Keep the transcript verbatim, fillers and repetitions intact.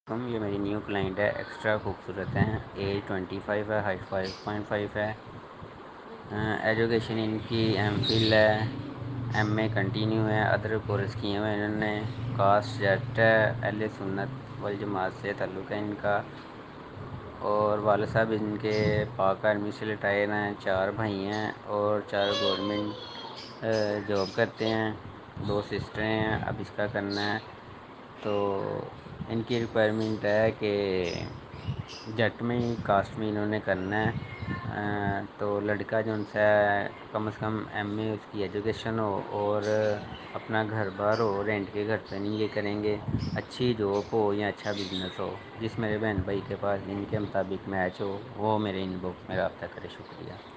हम ये मेरी न्यू क्लाइंट है। एक्स्ट्रा खूबसूरत हैं। एज ट्वेंटी फाइव है। हाइट फाइव पॉइंट फाइव है। एजुकेशन इनकी एम फिल है। एम ए कंटिन्यू है। अदर कोर्स किए हुए हैं इन्होंने। कास्ट जट है। अहले सुन्नत वल जमात से ताल्लुक़ है इनका। और वालिद साहब इनके पाक आर्मी से रिटायर हैं। चार भाई हैं और चार गवर्नमेंट जॉब करते हैं। दो सिस्टरें हैं। अब इसका करना है तो इनकी रिक्वायरमेंट है कि जट में ही कास्ट में इन्होंने करना है। अ, तो लड़का जो उनसे कम से कम एम ए उसकी एजुकेशन हो और अपना घर बार हो। रेंट के घर पे नहीं ये करेंगे। अच्छी जॉब हो या अच्छा बिजनेस हो जिस मेरे बहन भाई के पास इनके मुताबिक मैच हो वो मेरे इनबॉक्स में रब्ता करे। शुक्रिया।